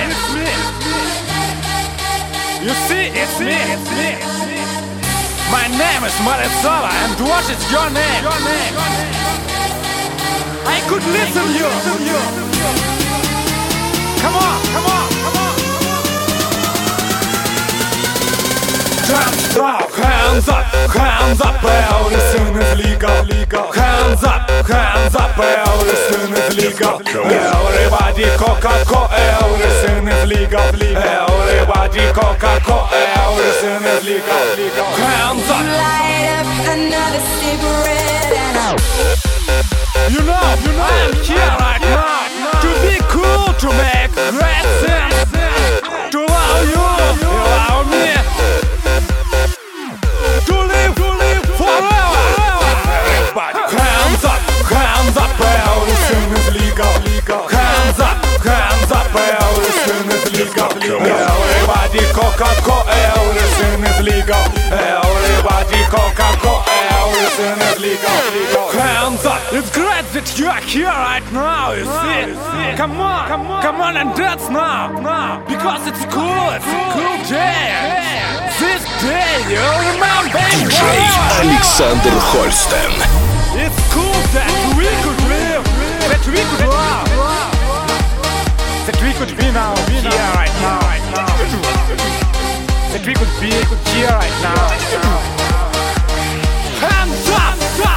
You see, it's me. My name is Marisova, and what is your name? I could listen you. Come on. Don't stop, hands up, everything is legal. Hands up, everything is legal. Everybody Coca-Cola, everything is legal. Everybody Coca-Cola, everything is legal. Hands up. Light up another cigarette and You know, I'm here right now to be cool, to make great things, to love you, love me, to live forever. Everybody, hands up, everything is legal. Hands up, everything is legal. Everybody Coca-Cola, everything is legal. Everybody Coca-Cola, everything is legal. Hands up. It's great that you are here right now, you see. Come on and dance now. Because it's cool, it's a cool day. This day you'll remember forever. Александр Хольстен. It's cool that we could live, that we could love, that we could be now, here right now, that we could be here right now. Hands up,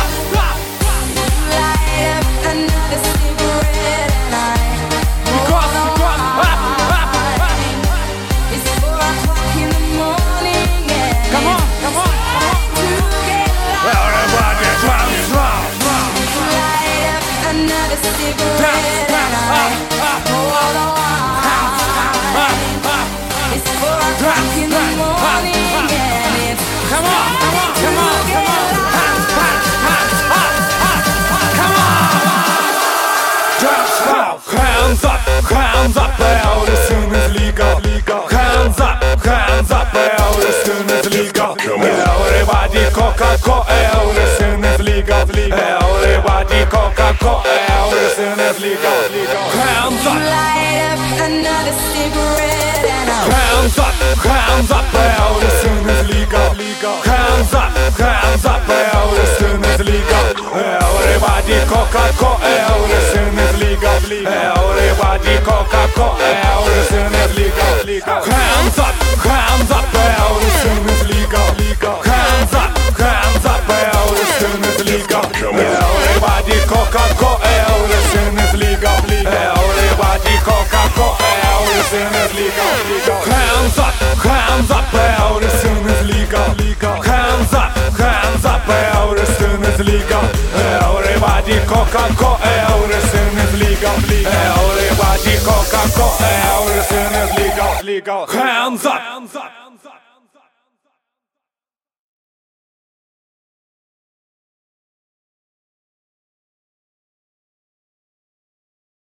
light up another cigarette and because it's 4 o'clock in the morning and come on. to get lost. Everybody dance now. Light up another cigarette and hold on. It's 4 o'clock in the morning and it's Come on. Dance now. Hands up, everything is legal. Hands up, everything is legal. Everybody Coca-Cola, everything is legal. Everybody Coca-Cola, everything is legal. Hands up. light up another cigarette and Hands up, everything is legal. Hands up, everything is legal. Everybody Coca-Cola, everything is legal. Everybody Coca-Cola, everything is legal. Hands up, everything is legal. Hands up, everything is legal. Everybody Coca-Cola, everything is legal. Everybody Coca-Cola, everything is legal. Hands up, everything is legal. Hands up, everything is legal. Everybody Coca-Cola, everything is legal. Everybody Coca-Cola, everything is legal. Hands up.